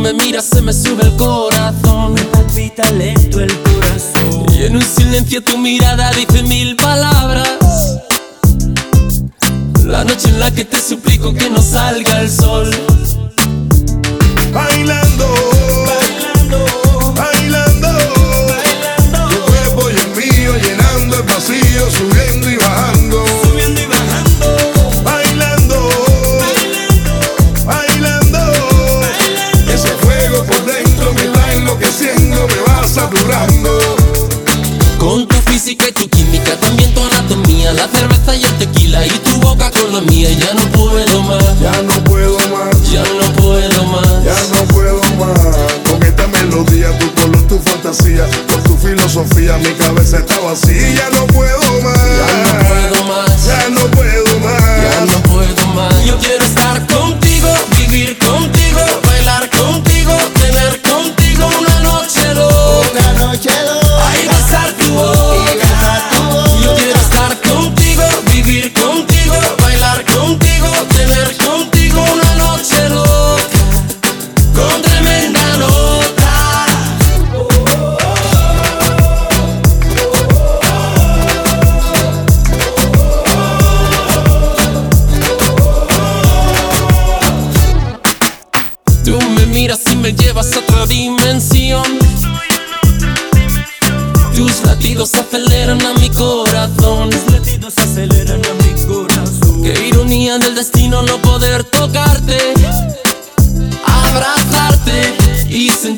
me miras, se me sube el corazón. Me palpita lento el corazón. Y en un silencio tu mirada dice mil palabras. La noche en la que te suplico que no salga el sol. Bailando, Bailando, bailando, bailando, tu cuerpo y el mío llenando el vacío, subiendo y bajando. subiendo y bajando, Bailando, bailando, bailando, bailando. ese fuego por dentro me está enloqueciendo, me va saturando. Con tu física y tu química, también tu anatomía, la cerveza y el tequila y tu boca con la mía. Ya no puedo más, Ya no puedo más, ya no puedo más. ya no puedo más. Con esta melodía, tu color, tu fantasía, con tu filosofía, mi cabeza está vacía. Ya no puedo más, Ya no puedo más, ya no puedo más. ya no puedo más. Yo quiero estar contigo, vivir contigo, bailar contigo, tener contigo una noche loca. Una noche loca, Ay, besar tu boca. besar tu boca. Yo quiero estar contigo, vivir contigo, bailar contigo, tener contigo una noche loca, con tremenda nota. Tú me miras y me llevas a otra dimensión. Tus latidos aceleran a mi corazón. Los latidos aceleran a mi corazón. Qué ironía del destino no poder tocarte, abrazarte y sentir